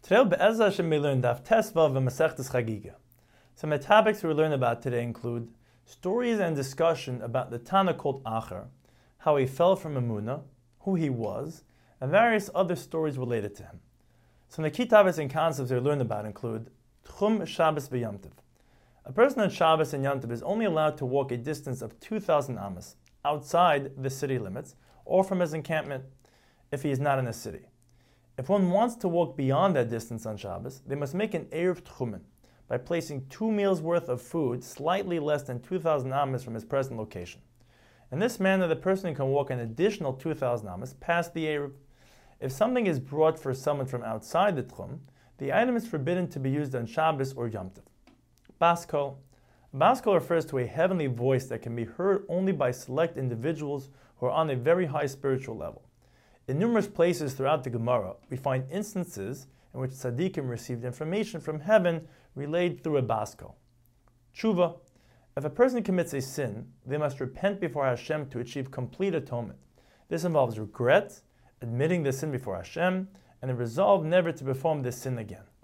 Today, Be'ezah Hashem, we learn Daf Tesvav v'Masechtas Chagiga. Some of the topics we learn about today include stories and discussion about the Tana called Acher, how he fell from Emunah, who he was, and various other stories related to him. Some of the key topics and concepts we learn about include Tchum Shabbos v'Yom Tov. A person on Shabbos and Yom Tov is only allowed to walk a distance of 2,000 amas outside the city limits or from his encampment if he is not in a city. If one wants to walk beyond that distance on Shabbos, they must make an Erev Tchumen by placing 2 meals worth of food slightly less than 2,000 amas from his present location. In this manner, the person can walk an additional 2,000 amas past the Erev. If something is brought for someone from outside the Tchum, the item is forbidden to be used on Shabbos or Yom Tov. Baskol. Baskol refers to a heavenly voice that can be heard only by select individuals who are on a very high spiritual level. In numerous places throughout the Gemara, we find instances in which tzaddikim received information from heaven relayed through a baskol. Tshuva. If a person commits a sin, they must repent before Hashem to achieve complete atonement. This involves regret, admitting the sin before Hashem, and a resolve never to perform this sin again.